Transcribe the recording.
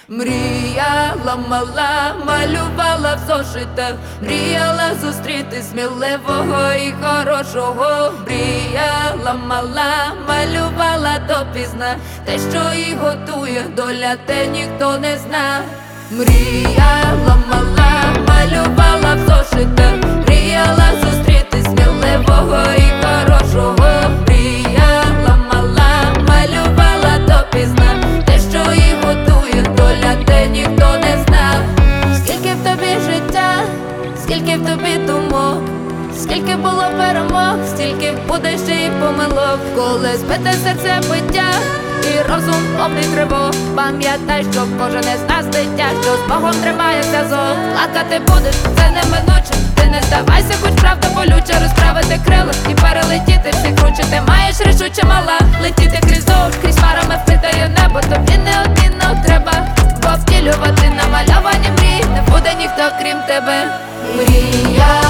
Мріяла мала, малювала в зошитах, мріяла зустріти сміливого і хорошого. Мріяла мала, малювала допізна, те, що їх готує доля, те ніхто не зна. Мріяла мала, малювала в зошитах, мріяла зустріти сміливого і хорошого. Мріяла мала, малювала допізна, те, що їх готує доля, те ніхто не зна. Скільки в тобі життя, скільки в тобі думок, скільки було перемог, стільки буде ще й помилок. Коли збите серце биття і розум повний тривог, пам'ятай, що кожен із нас дитя, що з Богом тримає зв'язок. Плакати будеш, це неминуче, ти не здавайся, хоч правда болюча. Розправити крила і перелетіти всі круче. Ти маєш рішуче мала, летіти крізь дощ, крізь парами вкритає небо. Тобі неодмінно треба, бо втілювати намальовані мрії не буде ніхто крім тебе. Мрія